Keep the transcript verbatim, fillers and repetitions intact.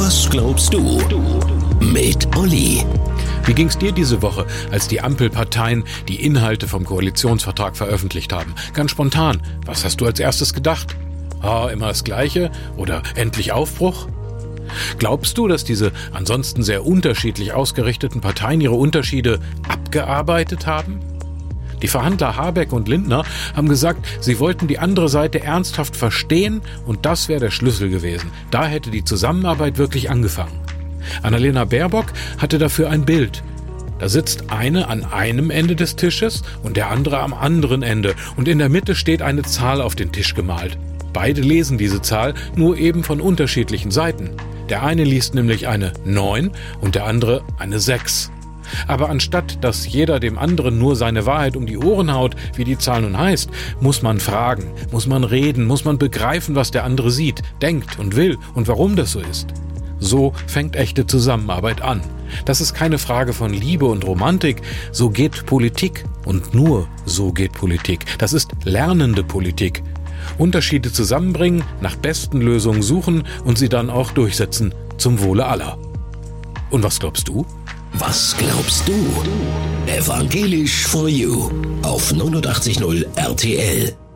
Was glaubst du? Mit Olli. Wie ging's dir diese Woche, als die Ampelparteien die Inhalte vom Koalitionsvertrag veröffentlicht haben? Ganz spontan. Was hast du als erstes gedacht? Ah, immer das Gleiche? Oder endlich Aufbruch? Glaubst du, dass diese ansonsten sehr unterschiedlich ausgerichteten Parteien ihre Unterschiede abgearbeitet haben? Die Verhandler Habeck und Lindner haben gesagt, sie wollten die andere Seite ernsthaft verstehen und das wäre der Schlüssel gewesen. Da hätte die Zusammenarbeit wirklich angefangen. Annalena Baerbock hatte dafür ein Bild. Da sitzt eine an einem Ende des Tisches und der andere am anderen Ende und in der Mitte steht eine Zahl auf den Tisch gemalt. Beide lesen diese Zahl, nur eben von unterschiedlichen Seiten. Der eine liest nämlich eine neun und der andere eine sechs. Aber anstatt, dass jeder dem anderen nur seine Wahrheit um die Ohren haut, wie die Zahl nun heißt, muss man fragen, muss man reden, muss man begreifen, was der andere sieht, denkt und will und warum das so ist. So fängt echte Zusammenarbeit an. Das ist keine Frage von Liebe und Romantik, so geht Politik und nur so geht Politik. Das ist lernende Politik. Unterschiede zusammenbringen, nach besten Lösungen suchen und sie dann auch durchsetzen, zum Wohle aller. Und was glaubst du? Was glaubst du? Evangelisch for You auf neunundachtzig Komma null R T L.